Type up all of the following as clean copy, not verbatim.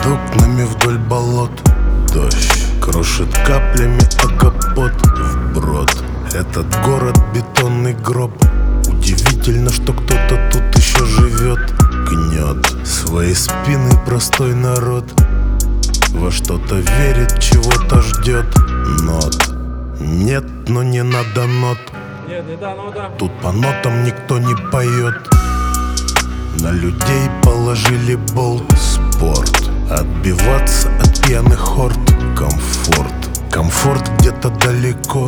Под окнами вдоль болот дождь крошит каплями о капот. Вброд этот город бетонный гроб. Удивительно, что кто-то тут еще живет. Гнет свои спины простой народ. Во что-то верит, чего-то ждет. Нот нет, но не надо нот. Тут по нотам никто не поет. На людей положили болт. Спорт, отбиваться от пьяных хорд. Комфорт где-то далеко.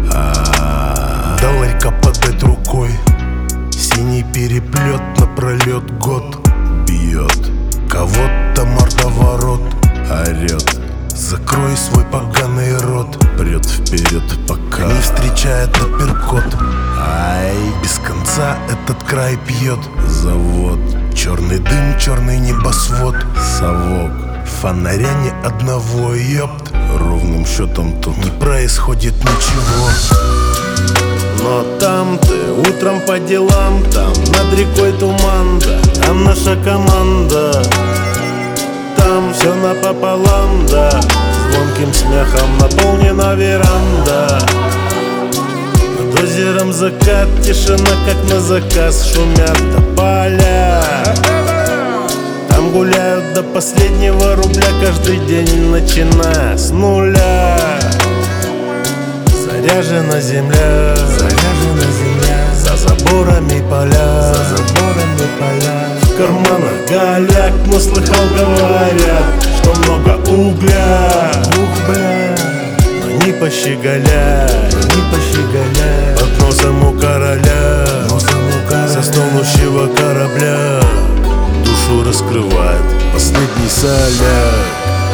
До ларька подать рукой. Синий переплет напролет год. Бьет кого-то мордоворот. Орет: закрой свой поганый рот. Прет вперед, пока не встречает апперкот. Без конца этот край пьет. Завод, черный дым, черный небосвод. Совок, фонаря ни одного, ёпт. Ровным счетом тут не происходит ничего. Но там ты утром по делам, там над рекой туман, да, там наша команда. Там все напополам, да, звонким смехом наполнена веранда. Над озером закат, тишина как на заказ. Шумят тополя. Там гуляют до последнего рубля каждый день, начиная с нуля. Заряжена земля, за заборами поля, в карманах голяк, но слыхал, говорят, что много угля, но не пощеголя, под носом у короля, со стонущего корабля. Душу раскрывает последний соляк.